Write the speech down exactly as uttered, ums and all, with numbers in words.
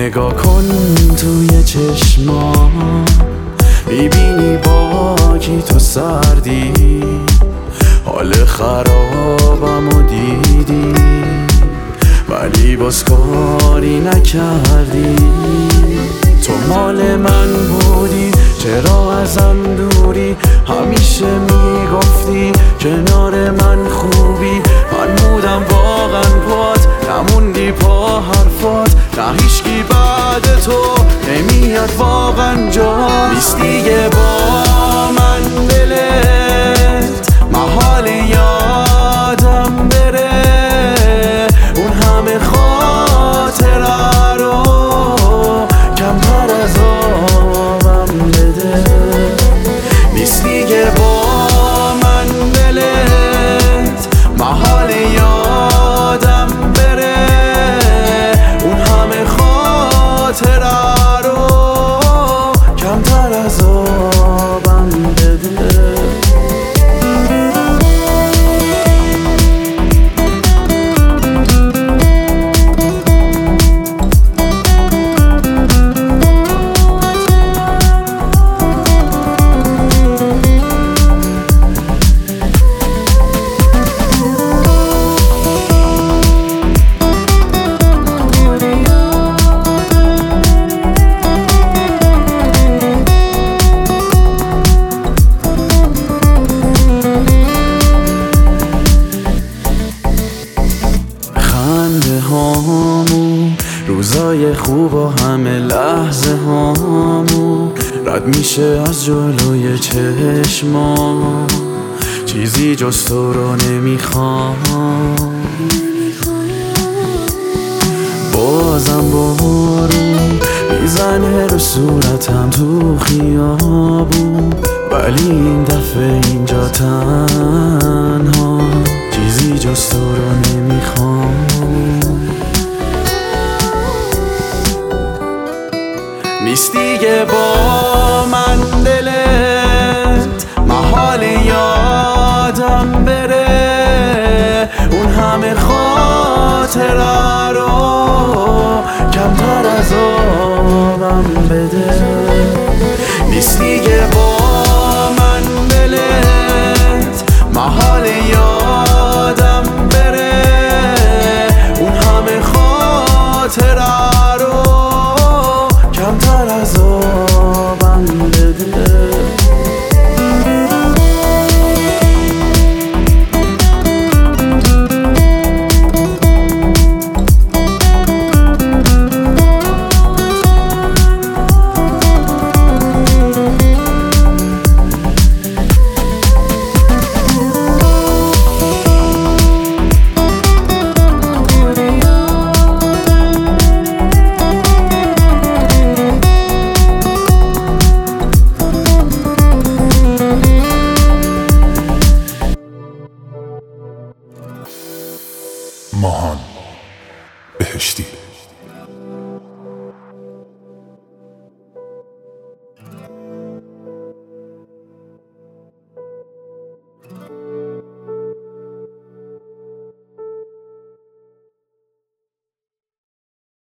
نگاه کن توی چشما، میبینی با کی تو سردی، حال خرابم و دیدی ولی باز کاری نکردی. تو مال من بودی، چرا ازم دوری؟ همیشه میگفتی کنار من خوبی. من بودم واقعا پات، نموندی پا حرفات. نه هیچکی بعد تو نمیاد واقعا جا نیست دیگه با من دلت. محال یادم بره اون همه خاطره رو، کمتر از آبم بده. نیست دیگه با من دلت، محال یادم بره اون همه خاطره رو، کمتر از آبم بده. خنده هامون، روزای خوب و همه لحظه هامون رد میشه از جلوی چشمام. چیزی جز تو رو نمیخوام. بازم بارون میزنه رو صورتم تو خیابون، ولی این دفعه اینجا تنها. چیزی جز تو رو نمیخوام. نیست دیگه با من دلت، محال یادم بره اون همه خاطره رو، کمتر از آبم بده. نیست دیگه با من دلت، محال یادم بره اون همه خاطره رو، کمتر از آبم بده. ماهان بهشتی.